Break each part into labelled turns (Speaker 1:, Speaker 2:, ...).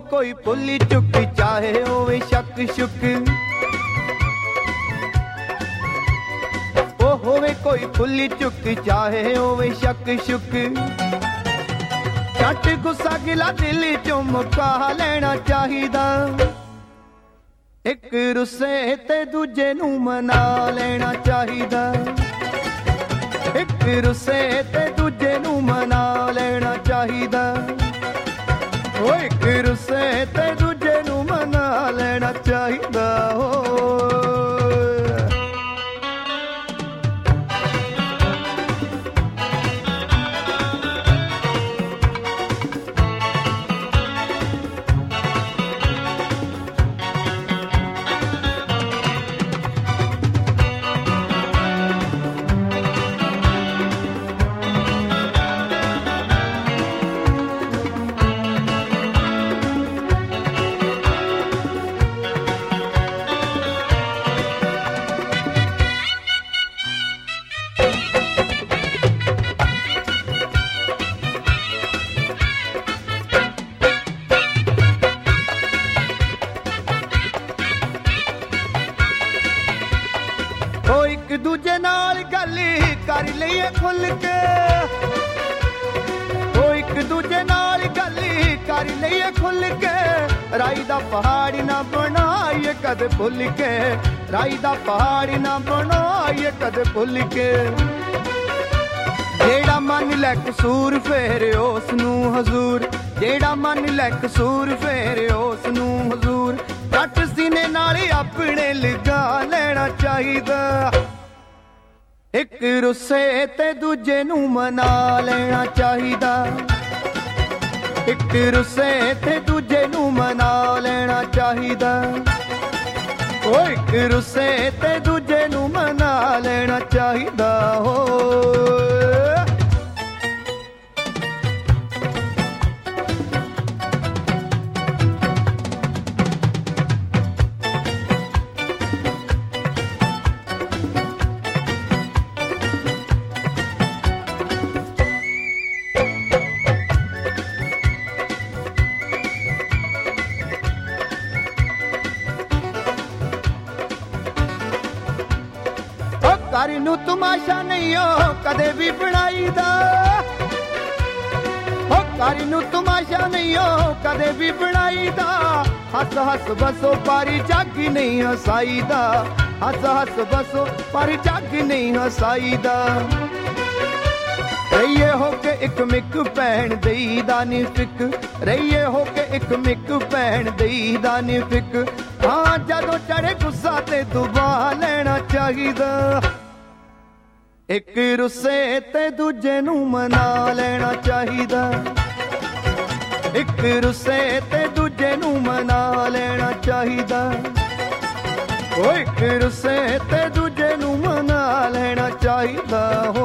Speaker 1: कोई भुली चुक चाहे होवे शक शुक ओ होवे कोई भुली चुक चाहे होवे शक शुक झट गुस्सा गिला दिल चों मुका लेना चाहिदा एक रुस्से ते दूजे नू मना लेना चाहिदा एक रुस्से ते दूजे नू मना लेना चाहिदा ओ एक रुस्से ते दूजे नू मना लेना चाहिदा दूजे नाल गल कर लईए खुल के ओ एक दूजे नाल गल कर लईए खुल के राई दा पहाड़ ना बनाइए कद भुल के राई दा पहाड़ ना बनाइए कद भुल के जेड़ा मन लै कसूर फेरे उस नू हजूर जेड़ा मन लै कसूर फेरे उस नू हजूर कट सीने नाल अपने लगा लेना चाहिदा एक रुस्से ते दूजे नू मना लेना चाहिदा एक रुस्से ते दूजे नू मना लेना चाहिदा ओ एक रुस्से ते दूजे नू मना लेना चाहिदा हो घर नू तमाशा नहीं हो कदे भी बनाईदा ओ घर नू तमाशा नहीं हो कदे भी बनाईदा हस हस बसो पर जग नहीं हसाईदा हस हस बसो पर जग नहीं हसाईदा रहिए हो के एक मिक भैन देईदा नी फिक रहिए हो के एक मिक भैन देईदा नी फिक हाँ जदों चढ़े गुस्सा ते दुबा लेना चाहिदा एक रुस्से ते दूजे नू मना लेना चाहिदा एक रुस्से ते दूजे नू मना लेना चाहिदा ओ एक रुस्से ते दूजे नू मना लेना चाहिदा हो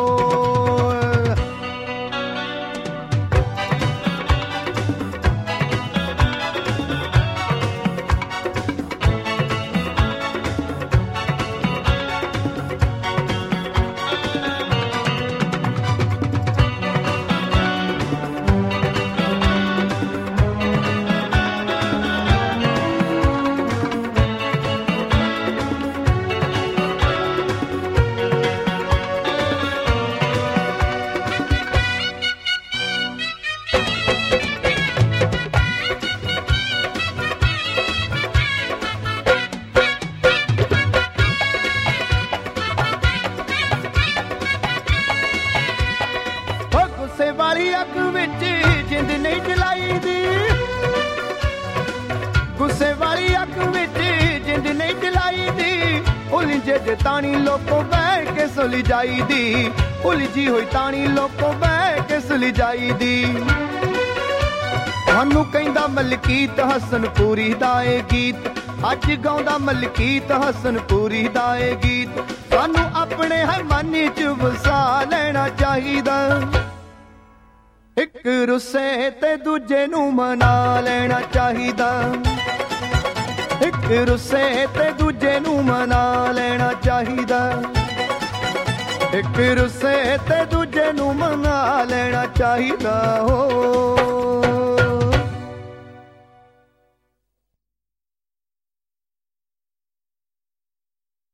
Speaker 1: वाली अग विच जिंद नहीं जलाई दी गुस्से वाली अग विच जिंद नहीं जलाई दी उलझे जे तानी लोको बह के सुल जाई दी उलझी हुई तानी लोको बह के सुल जाई दी सानू कहंदा मलकीत हसनपुरी दा ए गीत अज गाउंदा मलकीत हसनपुरी दा ए गीत सानू अपने है मन च वसा लेना चाहिदा एक रुस्से ते दूजे नू मना लेना चाहिदा एक रुस्से ते दूजे नू मना लेना चाहिदा एक रुस्से ते दूजे नू मना लेना चाहिदा हो